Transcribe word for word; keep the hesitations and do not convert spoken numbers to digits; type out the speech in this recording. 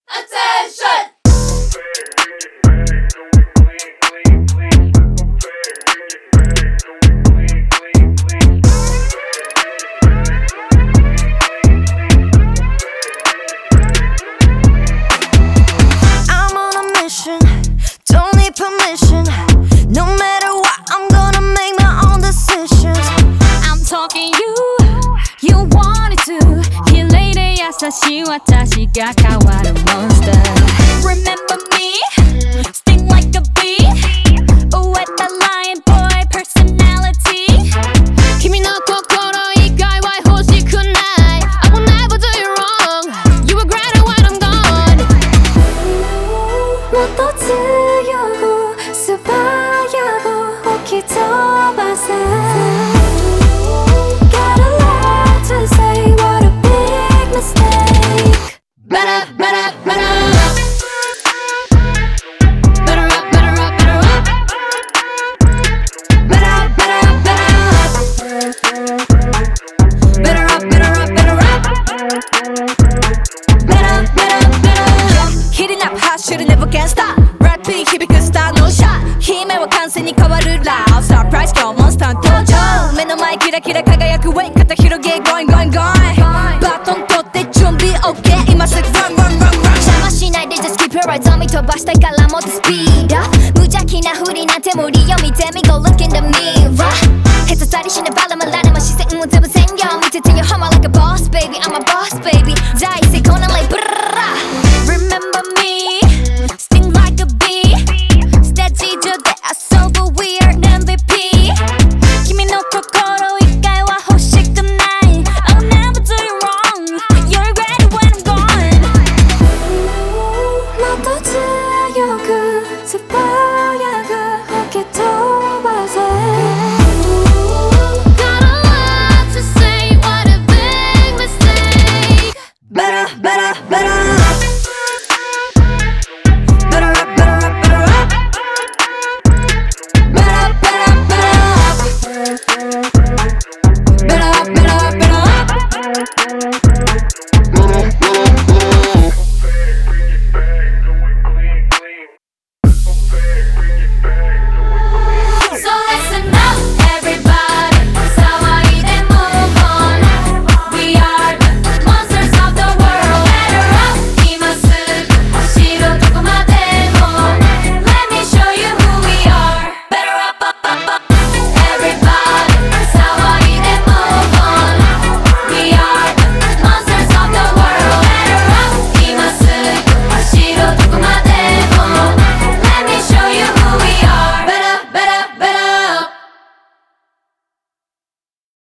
Attention! I'm on a mission, don't need permission. No matter what, I'm gonna make my own decisions. I'm talking you, you wanted to. Here later, 優しい私が変わる monster. Remember me? Sting like a bee. With the lion boy personality. 君の心以外は欲しくない. I will never do you wrong. You regret it when I'm gone. もっと強く素早く吹き飛ばせ Got a lot to say, what a big mistake. Better, better, better. Better up, better up, better up. Better, better, better. Better up, better up, better up. Better, better, better. Hitting up hot, should've never can stop. Rapping,響くスターのシャッ姫は完成に変わる Loud Surprise 今日モンスター登場目の前キラキラ輝く Wait 肩広げ Going going going バトン取って準備 OK 今すぐ Run run run run 邪魔しないで Just keep your eyes on me 飛ばしたいからもっとスピード無邪気なふりなんて無理よ見てみ Go look into me